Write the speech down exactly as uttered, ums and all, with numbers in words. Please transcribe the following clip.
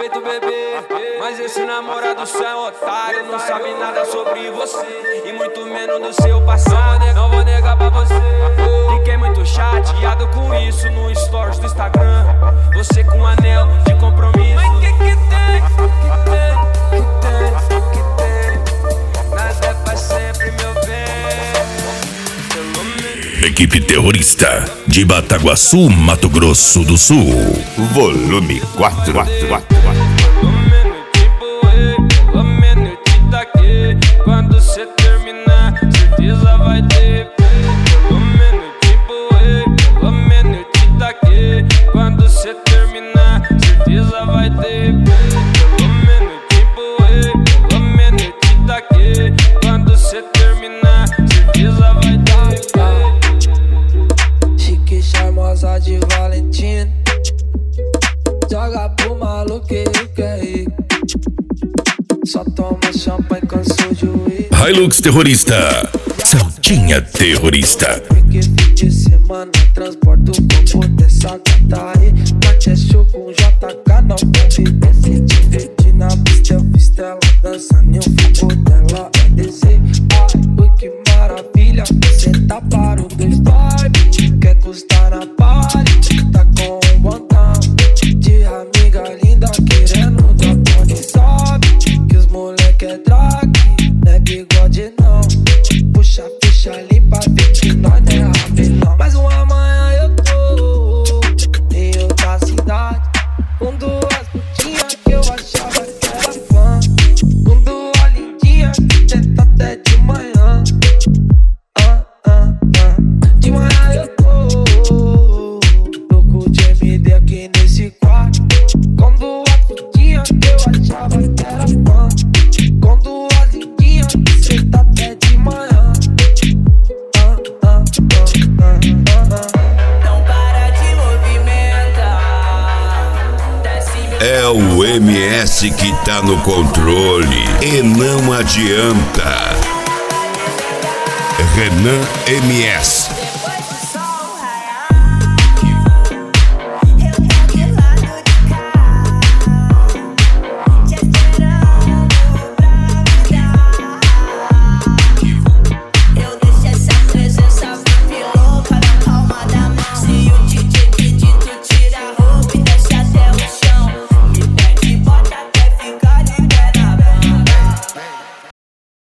jeito, bebê. Mas esse namorado seu é otário, não sabe nada sobre você e muito menos do seu passado. Não vou negar pra você, fiquei muito chateado com isso no stories do Instagram. Você com um anel de compromisso. Mas que que tem? Que tem? Que tem? Que tem? Nada é pra sempre, meu bem. Pelo menos. Equipe Terrorista de Bataguaçu, Mato Grosso do Sul. Volume quatro. Quando cê terminar, certeza vai ter. Pelo menos tipo ei, pelo menos te taquei. Quando cê terminar, certeza vai ter. Pelo menos tipo ei, pelo menos te taquei. Quando cê terminar, certeza vai ter. Chique, charmosa de Valentina, joga pro maluco que quer ir. Só toma champanhe, cansou de ir. Hilux Terrorista, Saltinha Terrorista. Porque fim de semana transporto o corpo dessa gata aí. Bate é show com J K, não pode descer. Te divertir na pista, eu fiz ela dançando e o fogo dela é descer. Ai, que maravilha, cê tá para o dois vibe. Quer custar na party, tá com um botão de amiga linda querendo dar pone, sabe? Que os moleque é drag, não é bigode não. Puxa a ficha ali pra ver que nós não é rapelão. Mas uma amanhã eu tô em outra cidade, com duas putinhas que eu achava que era fã, com duas lindinhas que tenta até de manhã. ah, ah, ah. De manhã eu tô louco de M D aqui nesse quarto, com duas putinhas que eu achava que era fã, com duas lindinhas que senta até de manhã. ah, ah, ah, ah, ah. Não para de movimentar. Desce É o M S que tá no controle e não adianta. Renan M S.